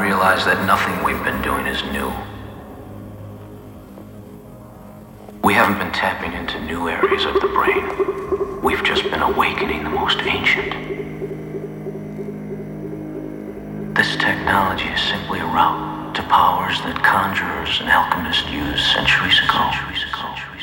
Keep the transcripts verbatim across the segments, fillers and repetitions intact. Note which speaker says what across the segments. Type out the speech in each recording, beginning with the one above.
Speaker 1: realize that nothing we've been doing is new. We haven't been tapping into new areas of the brain. We've just been awakening the most ancient. This technology is simply a route to powers that conjurers and alchemists used centuries ago. Centuries ago.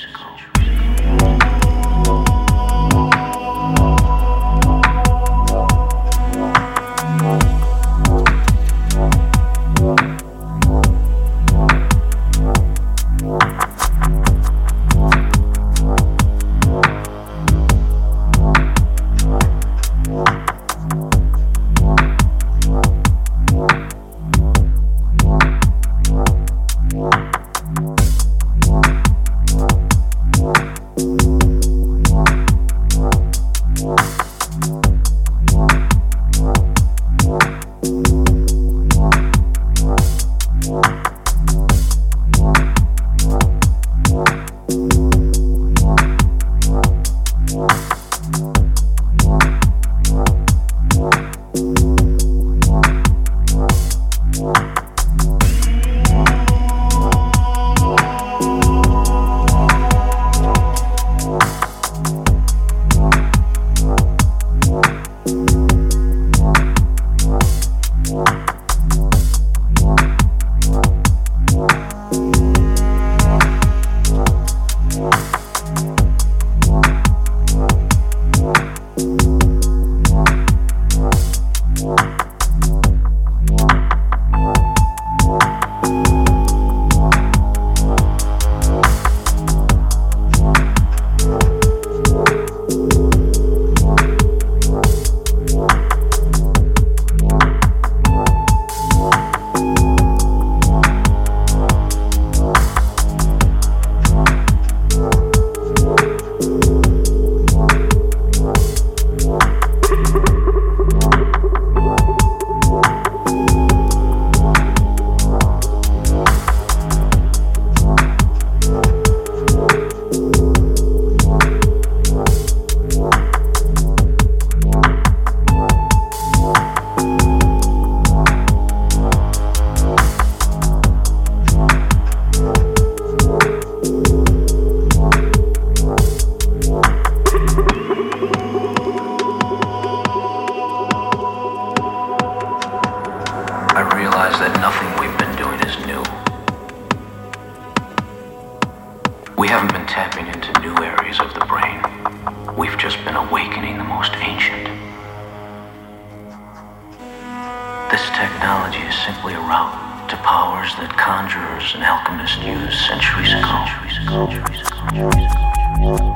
Speaker 1: That nothing we've been doing is new. We haven't been tapping into new areas of the brain. We've just been awakening the most ancient. This technology is simply a route to powers that conjurers and alchemists used centuries ago. Centuries ago. Centuries ago.